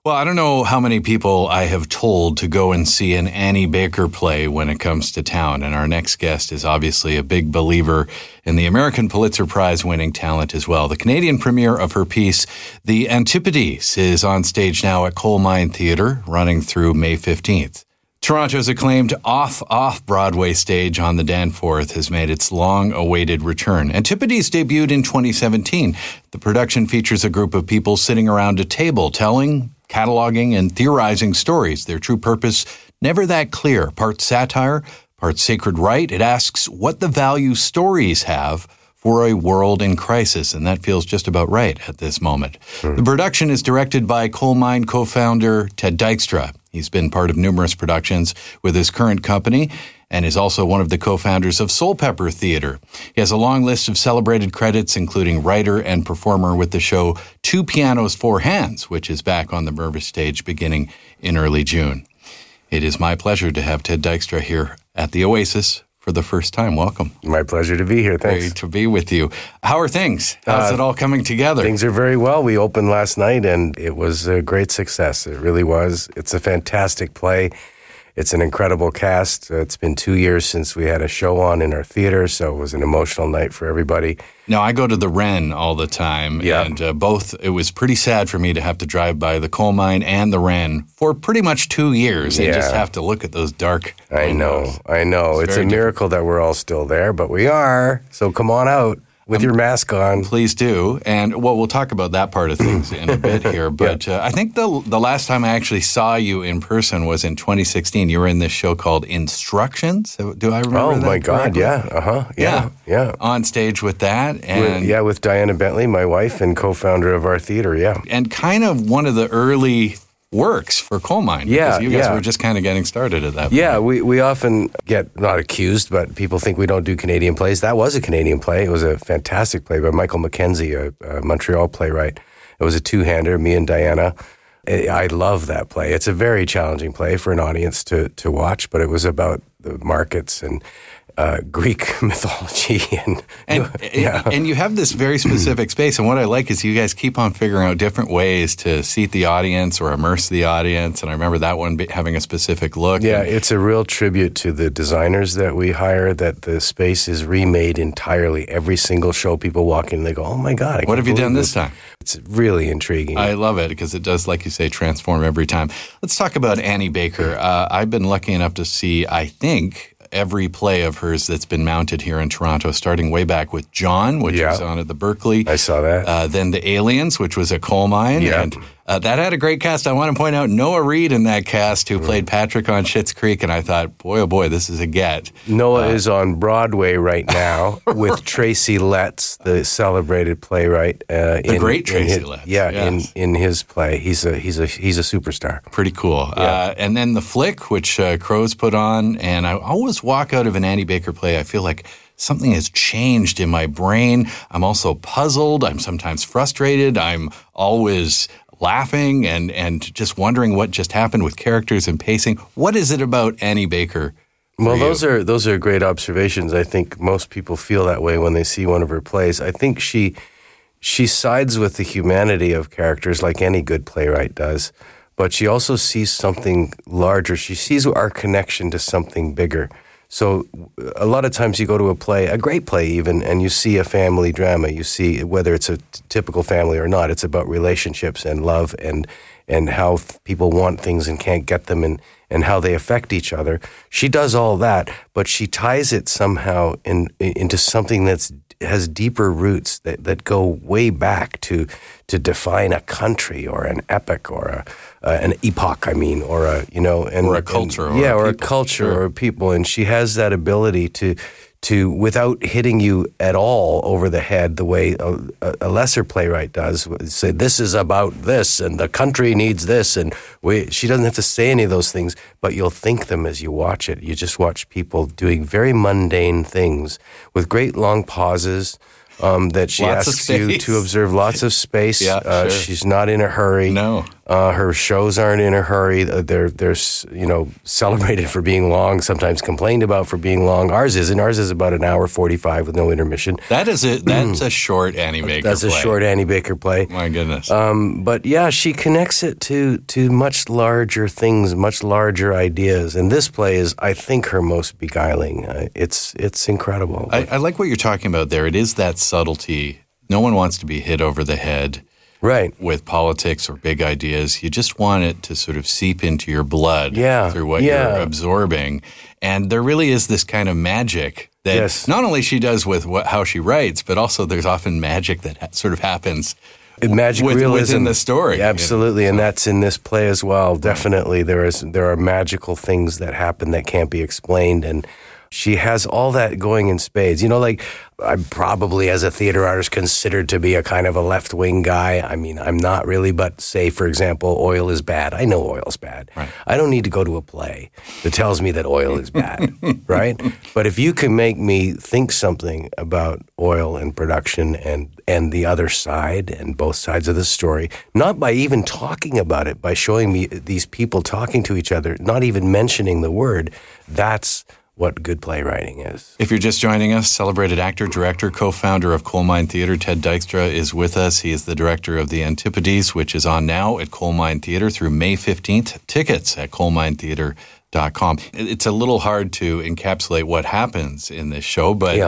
Well, I don't know how many people I have told to go and see an Annie Baker play when it comes to town. And our next guest is obviously a big believer in the American Pulitzer Prize winning talent as well. The Canadian premiere of her piece, The Antipodes, is on stage now at Coal Mine Theatre, running through May 15th. Toronto's acclaimed off-Broadway stage on the Danforth has made its long-awaited return. Antipodes debuted in 2017. The production features a group of people sitting around a table telling, cataloging, and theorizing stories. Their true purpose, never that clear. Part satire, part sacred right. It asks what the value stories have for a world in crisis, and that feels just about right at this moment. The production is directed by Coal Mine co-founder Ted Dykstra. He's been part of numerous productions with his current company and is also one of the co-founders of Soulpepper Theatre. He has a long list of celebrated credits, including writer and performer with the show Two Pianos, Four Hands, which is back on the Mirvish stage beginning in early June. It is my pleasure to have Ted Dykstra here at the Oasis for the first time. Welcome. My pleasure to be here. Thanks. Great to be with you. How are things? How's it all coming together? Things are very well. We opened last night, and it was a great success. It really was. It's a fantastic play. It's an incredible cast. It's been 2 years since we had a show on in our theater, so it was an emotional night for everybody. Now, I go to the Wren all the time, and it was pretty sad for me to have to drive by the Coal Mine and the Wren for pretty much 2 years and just have to look at those dark windows. I know. It's a miracle that we're all still there, but we are, so come on out with your mask on. Please do. And, we'll talk about that part of things in a bit here. But I think the last time I actually saw you in person was in 2016. You were in this show called Instructions. Do I remember that? Oh, my God, correctly? Yeah. On stage with that. And with Diana Bentley, my wife and co-founder of our theater, And kind of one of the early works for Coal Mine. Because you guys were just kind of getting started at that point. Yeah, we often get, not accused, but people think we don't do Canadian plays. That was a Canadian play. It was a fantastic play by Michael Mackenzie, a Montreal playwright. It was a two-hander, me and Diana. I love that play. It's a very challenging play for an audience to watch, but it was about the markets and Greek mythology. And you have this very specific space. And what I like is you guys keep on figuring out different ways to seat the audience or immerse the audience. And I remember that one having a specific look. Yeah, it's a real tribute to the designers that we hire, that the space is remade entirely. Every single show, people walk in and they go, oh my God. What have you done this time? It's really intriguing. I love it because it does, like you say, transform every time. Let's talk about Annie Baker. I've been lucky enough to see, I think, every play of hers that's been mounted here in Toronto, starting way back with John, which was on at the Berkeley. I saw that. Then The Aliens, which was at Coal Mine. Yeah. And that had a great cast. I want to point out Noah Reid in that cast, who played Patrick on Schitt's Creek, and I thought, boy, oh boy, this is a get. Noah is on Broadway right now with Tracy Letts, the celebrated playwright. The great Tracy Letts. Yeah, yes. in his play. He's a superstar. Pretty cool. Yeah. And then The Flick, which Crows put on, and I always walk out of an Annie Baker play, I feel like something has changed in my brain. I'm also puzzled. I'm sometimes frustrated. I'm always laughing and just wondering what just happened with characters and pacing. What is it about Annie Baker? Well, those are great observations. I think most people feel that way when they see one of her plays. I think she sides with the humanity of characters like any good playwright does, but she also sees something larger. She sees our connection to something bigger. So a lot of times you go to a play, a great play even, and you see a family drama. You see, whether it's a typical family or not, it's about relationships and love and how people want things and can't get them and how they affect each other. She does all that, but she ties it somehow into something that has deeper roots that go way back to define a country or an epic or an epoch, or a culture, or a culture or people. And she has that ability to without hitting you at all over the head the way a lesser playwright does, say this is about this and the country needs this, and she doesn't have to say any of those things, but you'll think them as you watch it. You just watch people doing very mundane things with great long pauses that she asks you to observe. Lots of space. Yeah, sure. She's not in a hurry. No. Her shows aren't in a hurry. They're celebrated for being long, sometimes complained about for being long. Ours isn't. Ours is about an hour 45 with no intermission. That's a short Annie Baker play. That's a short Annie Baker play. My goodness. But yeah, she connects it to much larger things, much larger ideas. And this play is, I think, her most beguiling. It's incredible. I like what you're talking about there. It is that subtlety. No one wants to be hit over the head. Right. With politics or big ideas. You just want it to sort of seep into your blood through what you're absorbing. And there really is this kind of magic that not only she does with how she writes, but also there's often magic that sort of happens realism within the story. Absolutely, and that's in this play as well. Definitely, there are magical things that happen that can't be explained, and she has all that going in spades. Like I'm probably, as a theater artist, considered to be a kind of a left-wing guy. I mean, I'm not really, but say, for example, oil is bad. I know oil's bad. Right. I don't need to go to a play that tells me that oil is bad, right? But if you can make me think something about oil and production and the other side and both sides of the story, not by even talking about it, by showing me these people talking to each other, not even mentioning the word, that's what good playwriting is. If you're just joining us, celebrated actor, director, co-founder of Coal Mine Theatre, Ted Dykstra is with us. He is the director of The Antipodes, which is on now at Coal Mine Theatre through May 15th. Tickets at coalminetheatre.com. It's a little hard to encapsulate what happens in this show, but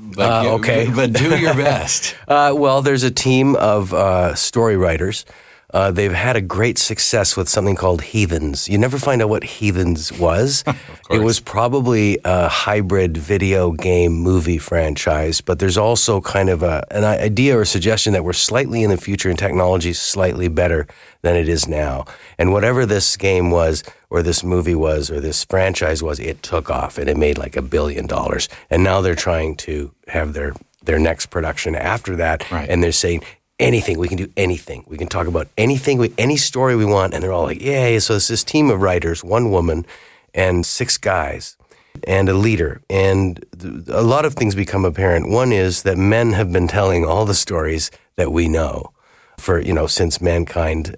okay. But do your best. Well, there's a team of story writers. They've had a great success with something called Heathens. You never find out what Heathens was. It was probably a hybrid video game movie franchise, but there's also kind of an idea or suggestion that we're slightly in the future and technology is slightly better than it is now. And whatever this game was, or this movie was, or this franchise was, it took off and it made like $1 billion. And now they're trying to have their next production after that, and they're saying, anything. We can do anything. We can talk about anything, any story we want. And they're all like, yay. So it's this team of writers, 1 woman and 6 guys and a leader. And a lot of things become apparent. One is that men have been telling all the stories that we know for, since mankind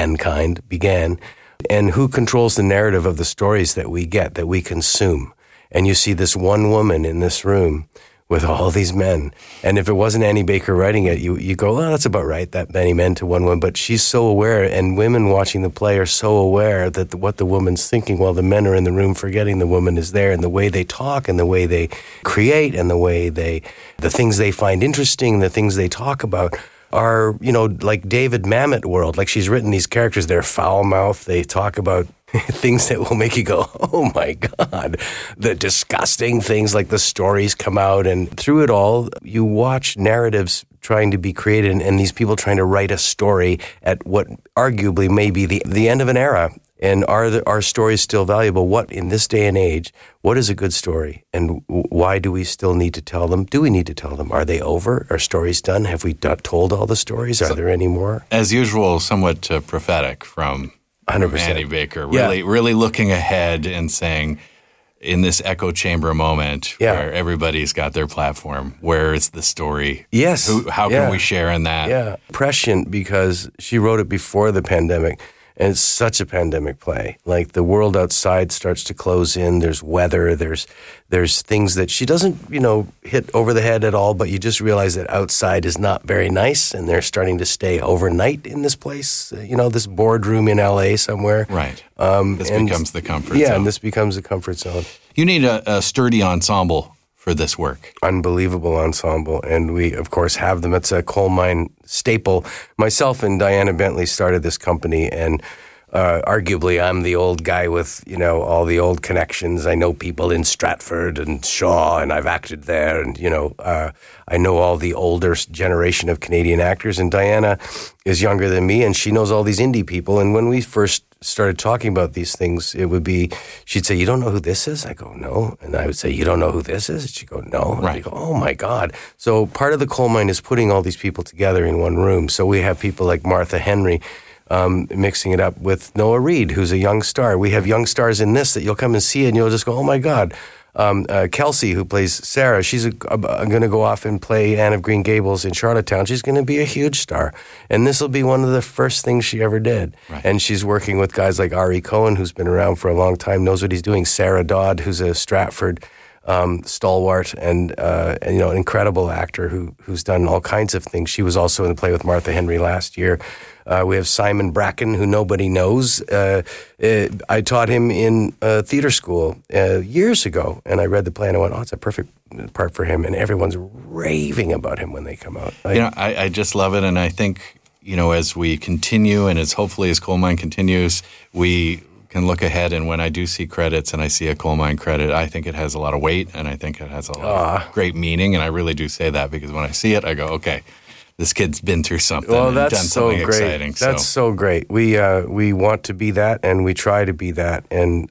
began. And who controls the narrative of the stories that we get, that we consume? And you see this 1 woman in this room with all these men. And if it wasn't Annie Baker writing it, you go, oh, that's about right, that many men to 1 woman. But she's so aware, and women watching the play are so aware that what the woman's thinking while the men are in the room forgetting the woman is there, and the way they talk and the way they create and the way the things they find interesting, the things they talk about are, like David Mamet world. Like she's written these characters, they're foul-mouthed, they talk about things that will make you go, oh my God, the disgusting things, like the stories come out. And through it all, you watch narratives trying to be created and these people trying to write a story at what arguably may be the end of an era. And are our stories still valuable? What, in this day and age, what is a good story? And why do we still need to tell them? Do we need to tell them? Are they over? Are stories done? Have we told all the stories? Are there any more? As usual, somewhat prophetic from 100%. Annie Baker, really looking ahead and saying, in this echo chamber moment where everybody's got their platform, where is the story? Yes. How can we share in that? Yeah. Prescient, because she wrote it before the pandemic. And it's such a pandemic play. Like the world outside starts to close in. There's weather. There's things that she doesn't, hit over the head at all. But you just realize that outside is not very nice, and they're starting to stay overnight in this place. This boardroom in LA somewhere. Right. This becomes the comfort zone. Yeah, and this becomes the comfort zone. You need a sturdy ensemble for this work. Unbelievable ensemble. And we, of course, have them. It's a coal mine staple. Myself and Diana Bentley started this company, and arguably I'm the old guy with, all the old connections. I know people in Stratford and Shaw, and I've acted there. And, I know all the older generation of Canadian actors. And Diana is younger than me, and she knows all these indie people. And when we first started talking about these things, it would be, she'd say, you don't know who this is? I go, no. And I would say, you don't know who this is? She'd go, no. And I'd go, oh my God. So part of the coal mine is putting all these people together in one room. So we have people like Martha Henry, mixing it up with Noah Reid, who's a young star. We have young stars in this that you'll come and see it and you'll just go, oh my God. Kelsey, who plays Sarah, she's going to go off and play Anne of Green Gables in Charlottetown. She's going to be a huge star. And this will be one of the first things she ever did. Right. And she's working with guys like Ari Cohen, who's been around for a long time, knows what he's doing. Sarah Dodd, who's a Stratford stalwart and an incredible actor who's done all kinds of things. She was also in the play with Martha Henry last year. We have Simon Bracken, who nobody knows. I taught him in theater school years ago, and I read the play and I went, it's a perfect part for him. And everyone's raving about him when they come out. I just love it, and I think, as we continue and hopefully as Coal Mine continues, we can look ahead, and when I do see credits and I see a Coal Mine credit, I think it has a lot of weight, and I think it has a lot of great meaning, and I really do say that because when I see it, I go, okay, this kid's been through something and done something exciting. That's so great. We want to be that, and we try to be that, and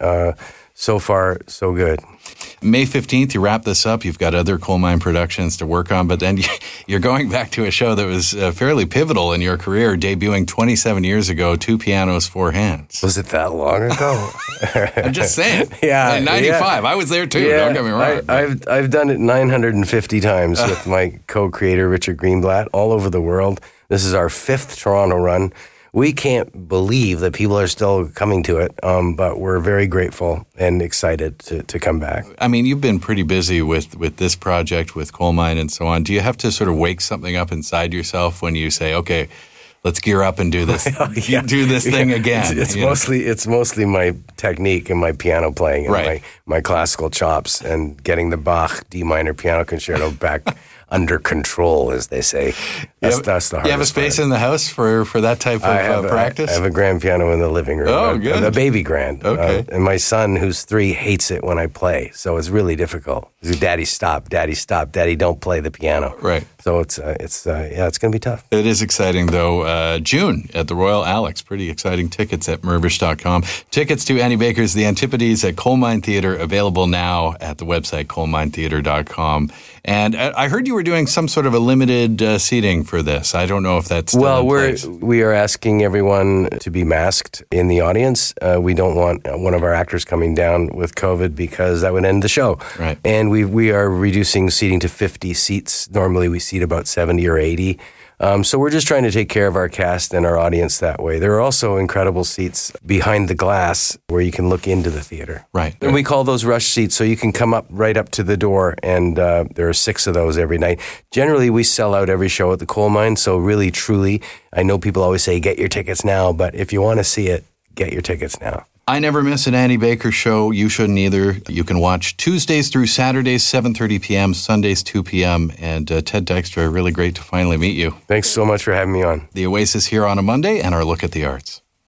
so far, so good. May 15th, you wrap this up. You've got other Coal Mine productions to work on, but then you're going back to a show that was fairly pivotal in your career, debuting 27 years ago, Two Pianos, Four Hands. Was it that long ago? I'm just saying. Yeah. In 95. Yeah. I was there too, don't get me wrong. I've done it 950 times with my co-creator, Richard Greenblatt, all over the world. This is our 5th Toronto run. We can't believe that people are still coming to it, but we're very grateful and excited to come back. I mean, you've been pretty busy with this project, with Coal Mine and so on. Do you have to sort of wake something up inside yourself when you say, okay, let's gear up and do this, do this thing again? It's mostly my technique and my piano playing and my classical chops and getting the Bach D minor piano concerto back under control, as they say. That's the hardest part. You have a space in the house for that type of practice? I have a grand piano in the living room. Oh, good. A baby grand. Okay. And my son, who's 3, hates it when I play, so it's really difficult. He's like, Daddy, stop. Daddy, stop. Daddy, don't play the piano. Right. So it's going to be tough. It is exciting, though. June at the Royal Alex. Pretty exciting tickets at Mirvish.com. Tickets to Annie Baker's The Antipodes at Coal Mine Theatre, available now at the website coalminetheatre.com. And I heard you were doing some sort of a limited seating for this. I don't know if that's still in place. We are asking everyone to be masked in the audience. We don't want one of our actors coming down with COVID because that would end the show. Right. And we are reducing seating to 50 seats. Normally we seat about 70 or 80. So we're just trying to take care of our cast and our audience that way. There are also incredible seats behind the glass where you can look into the theater. Right. And we call those rush seats, so you can come up right up to the door, and there are 6 of those every night. Generally, we sell out every show at the Coal Mine, so really, truly, I know people always say, get your tickets now, but if you want to see it, get your tickets now. I never miss an Annie Baker show. You shouldn't either. You can watch Tuesdays through Saturdays, 7:30 p.m., Sundays, 2 p.m. And Ted Dykstra, really great to finally meet you. Thanks so much for having me on. The Oasis here on a Monday and our look at the arts.